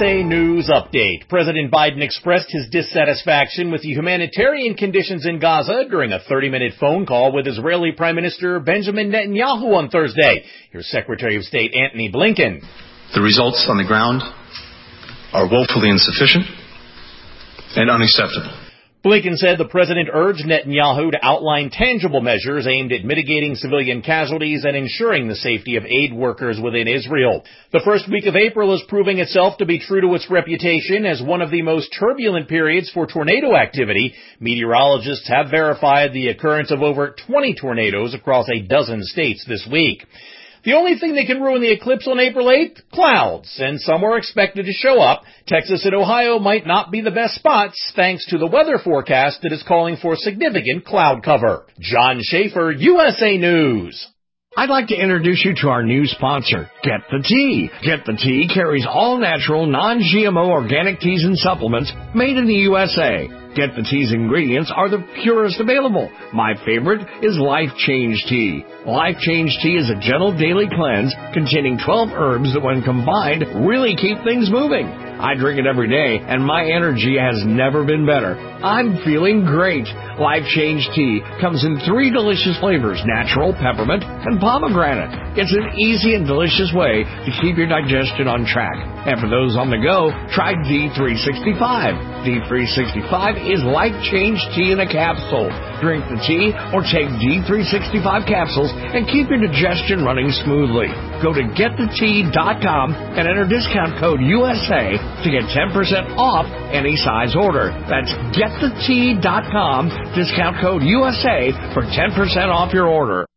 USA News Update. President Biden expressed his dissatisfaction with the humanitarian conditions in Gaza during a 30-minute phone call with Israeli Prime Minister Benjamin Netanyahu on Thursday. Here's Secretary of State Antony Blinken. The results on the ground are woefully insufficient and unacceptable. Blinken said the president urged Netanyahu to outline tangible measures aimed at mitigating civilian casualties and ensuring the safety of aid workers within Israel. The first week of April is proving itself to be true to its reputation as one of the most turbulent periods for tornado activity. Meteorologists have verified the occurrence of over 20 tornadoes across a dozen states this week. The only thing that can ruin the eclipse on April 8th? Clouds, and some are expected to show up. Texas and Ohio might not be the best spots, thanks to the weather forecast that is calling for significant cloud cover. John Schaefer, USA News. I'd like to introduce you to our new sponsor, Get the Tea. Get the Tea carries all-natural, non-GMO organic teas and supplements made in the USA. Get the Tea's ingredients are the purest available. My favorite is Life Change Tea. Life Change Tea is a gentle daily cleanse containing 12 herbs that when combined really keep things moving. I drink it every day and my energy has never been better. I'm feeling great. Life Change Tea comes in 3 delicious flavors, natural, peppermint, and pomegranate. It's an easy and delicious way to keep your digestion on track. And for those on the go, try D365. D365 is Life Change Tea in a capsule. Drink the tea or take D365 capsules and keep your digestion running smoothly. Go to getthetea.com and enter discount code USA to get 10% off any size order. That's getthetea.com, discount code USA for 10% off your order.